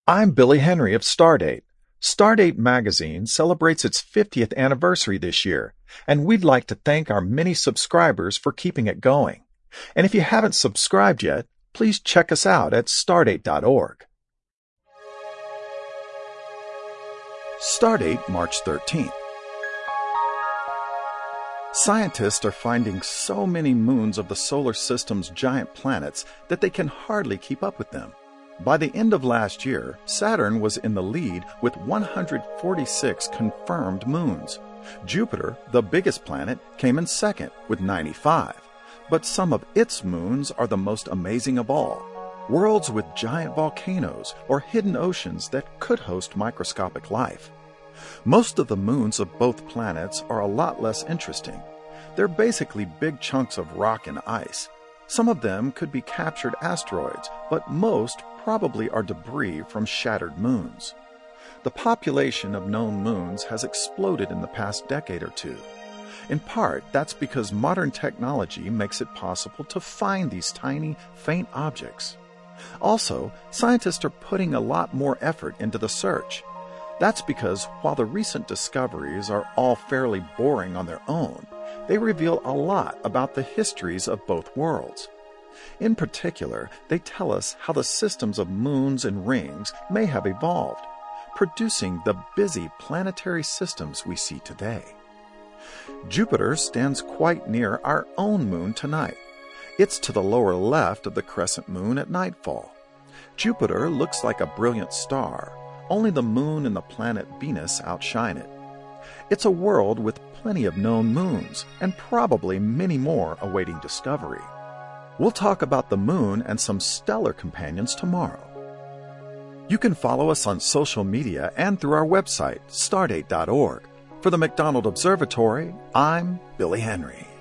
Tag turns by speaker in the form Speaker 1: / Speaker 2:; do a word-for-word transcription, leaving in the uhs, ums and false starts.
Speaker 1: I'm Billy Henry of Stardate. Stardate magazine celebrates its fiftieth anniversary this year, and we'd like to thank our many subscribers for keeping it going. And if you haven't subscribed yet, please check us out at stardate dot org. Stardate, March thirteenth. Scientists are finding so many moons of the solar system's giant planets that they can hardly keep up with them. By the end of last year, Saturn was in the lead with one hundred forty-six confirmed moons. Jupiter, the biggest planet, came in second with ninety-five. But some of its moons are the most amazing of all. Worlds with giant volcanoes or hidden oceans that could host microscopic life. Most of the moons of both planets are a lot less interesting. They're basically big chunks of rock and ice. Some of them could be captured asteroids, but most probably are debris from shattered moons. The population of known moons has exploded in the past decade or two. In part, that's because modern technology makes it possible to find these tiny, faint objects. Also, scientists are putting a lot more effort into the search. That's because while the recent discoveries are all fairly boring on their own, they reveal a lot about the histories of both worlds. In particular, they tell us how the systems of moons and rings may have evolved, producing the busy planetary systems we see today. Jupiter stands quite near our own moon tonight. It's to the lower left of the crescent moon at nightfall. Jupiter looks like a brilliant star. Only the moon and the planet Venus outshine it. It's a world with plenty of known moons, and probably many more awaiting discovery. We'll talk about the moon and some stellar companions tomorrow. You can follow us on social media and through our website, stardate dot org. For the McDonald Observatory, I'm Billy Henry.